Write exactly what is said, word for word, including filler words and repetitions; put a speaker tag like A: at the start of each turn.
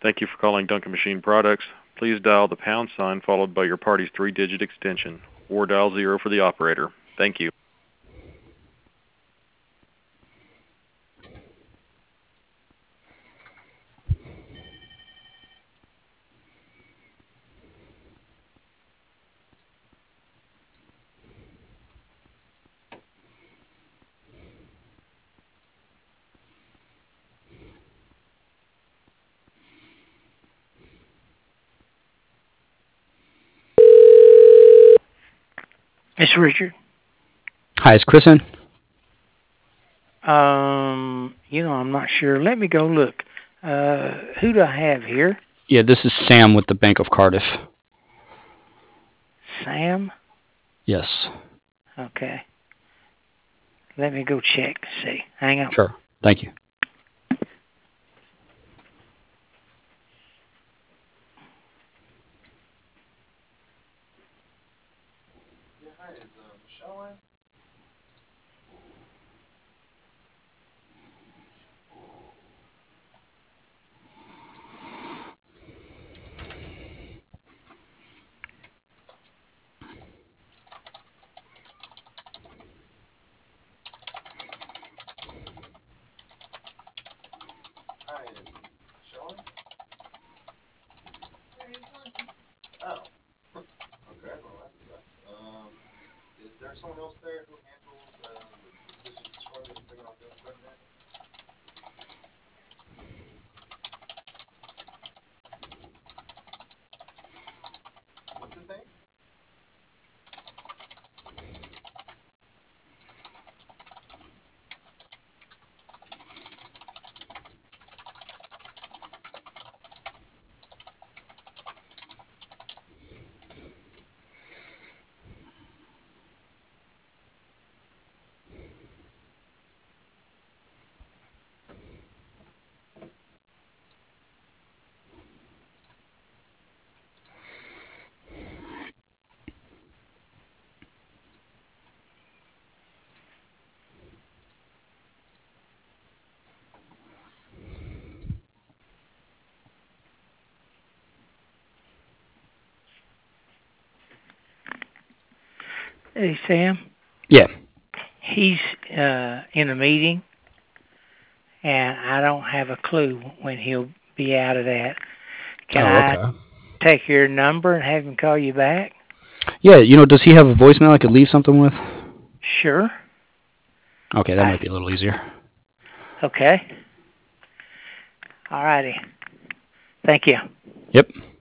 A: Thank you for calling Duncan Machine Products. Please dial the pound sign followed by your party's three-digit extension, or dial zero for the operator. Thank you.
B: Mister Richard?
C: Hi, is Chris in?
B: Um, you know, I'm not sure. Let me go look. Uh, who do I have here?
C: Yeah, this is Sam with the Bank of Cardiff.
B: Sam?
C: Yes.
B: Okay. Let me go check to see. Hang on.
C: Sure. Thank you.
B: Hey, Sam?
C: Yeah.
B: He's uh, in a meeting, and I don't have a clue when he'll be out of that. Can
C: Oh,
B: I
C: okay.
B: take your number and have him call you back?
C: Yeah, you know, does he have a voicemail I could leave something with?
B: Sure.
C: Okay, that
B: I,
C: might be a little easier.
B: okay. All righty. Thank you.
C: Yep.